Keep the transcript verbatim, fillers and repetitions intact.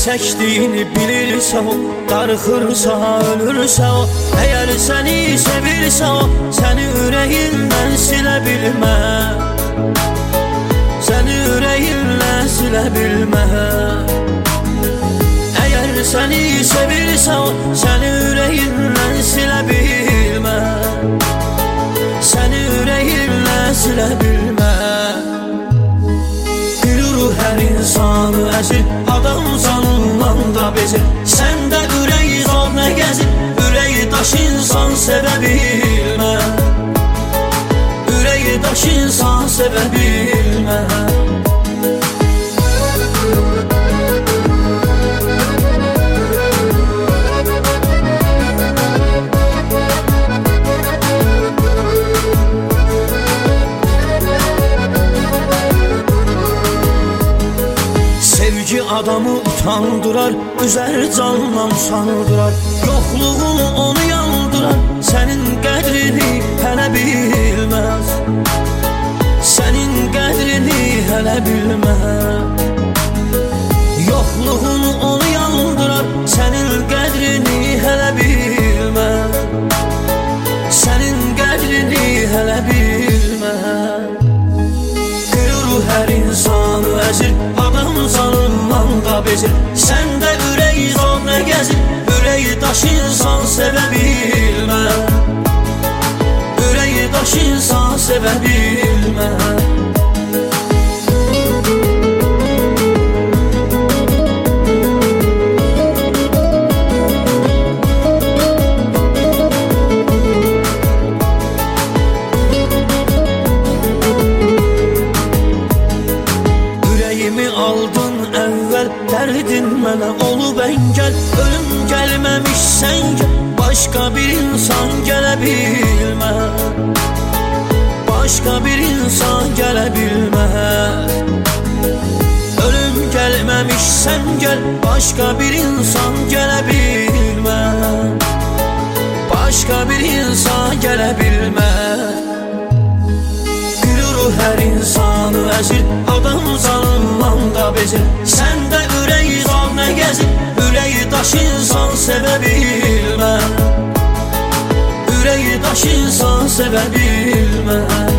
çəkdiyini bilirsə o, darıxırsa, ölürsə o. Əgər səni sevirsə o, səni ürəyindən silə bilməz, səni ürəyindən silə bilməz. Əgər səni sevirsə o, səni ürəyindən silə bilməz, səni ürəyindən silə bilməz. Gülür hər insanı əzir, adam canından da bezir. Səndə ürək zor nə gəzir, ürəyi daş insan sevə bilməz, ürəyi daş insan sevə bilməz. Sevgi adamı utandırar, üzər candan sandırar. Yoxluğun onu yandırar, sənin qədrini hələ bilməz, sənin qədrini hələ bilməz. Yoxluğun onu yandırar, sənin qədrini hələ bilməz, sənin qədrini hələ bilməz. Gülür hər insanı əzir, adam canından da bezir. Səndə ürək zor nə gəzir, ürəyi daş insan sevə bilməz, ürəyi daş insan sevə bilməz. Aldın əvvəl, dərdin mənə olub əngəl. Ölüm gəlməmiş sən gəl, başqa bir insan gələ bilməz, başqa bir insan gələ bilməz. Ölüm gəlməmiş sən gəl, başqa bir insan gələ bilməz, başqa bir insan gələ bilməz. Hər insanı əzir, adam canından da bezir. Səndə ürək zor nə gəzir, ürəyi daş insan sevə bilməz, ürəyi daş insan sevə bilməz.